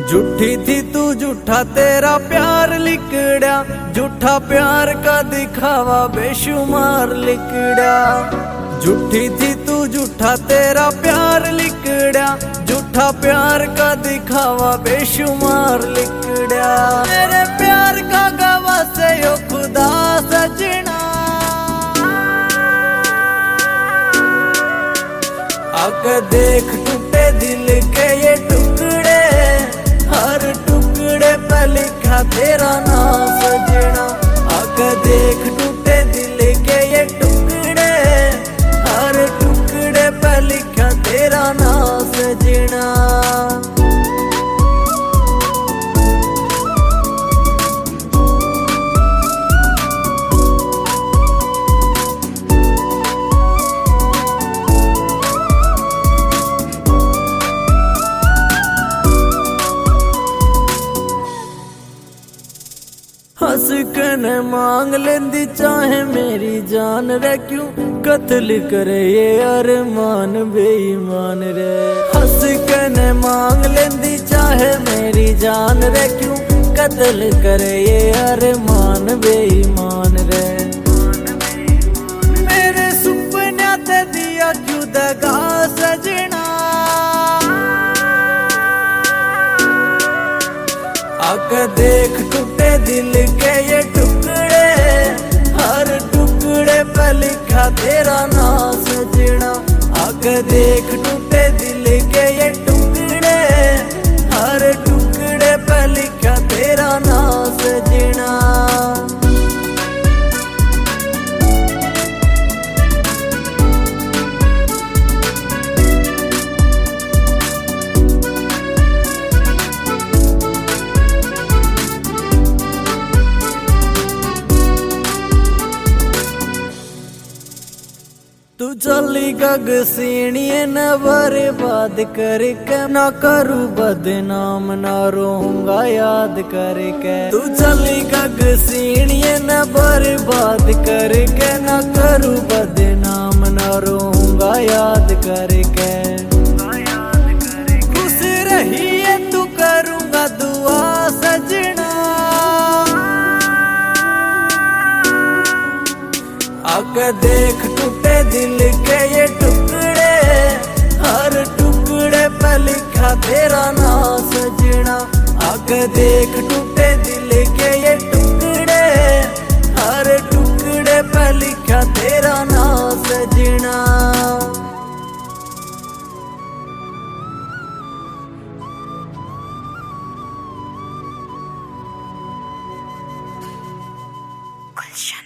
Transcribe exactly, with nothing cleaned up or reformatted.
झूठी थी तू झूठा तेरा प्यार लिकड़ा, झूठा प्यार का दिखावा बेशुमार लिकड़ा। झूठी थी तू झूठा तेरा प्यार लिकड़ा, झूठा प्यार का दिखावा बेशुमार लिकड़ा। मेरे प्यार का गवाह से यो खुदा सजना, आके देख टूटे दिल के ये टुकड़े, हर टुकड़े पे लिखा तेरा नाम सजना। आके देख टूटे दिल के ये टुकड़े, हर टुकड़े पे लिखा तेरा नाम सजना। हंस कन मांग लेंदी चाहे मेरी जान रे, क्यों कत्ल करे ये अरमान बेईमान रे। हंस कन मांग लेंदी चाहे मेरी जान रे, क्यों कत्ल करे ये अरमान बेईमान रे। मेरे सुपने ते दिया क्यों दगा सजना, आके देख टूटे दिल के ये टुकड़े, हर टुकड़े पे लिखा तेरा नाम सजना। आके देख टूटे दिल के ये टुकड़े, हर टुकड़े पे लिखा तेरा नाम सजना। तू चली गग सीणिए न बर्बाद करके, ना करू बदनाम ना रहूंगा याद करके। तू चली गग सीणिए न बर्बाद करके, ना करू बदनाम ना रहूंगा याद करके। खुश रहिए तू करूंगा दुआ सजना, आके देख टूटे दिल के ये टुकड़े, हर टुकड़े पे लिखा तेरा नाम सजना। आके देख टूटे दिल के ये टुकड़े, हर टुकड़े पे लिखा तेरा नाम सजना। गुलशन।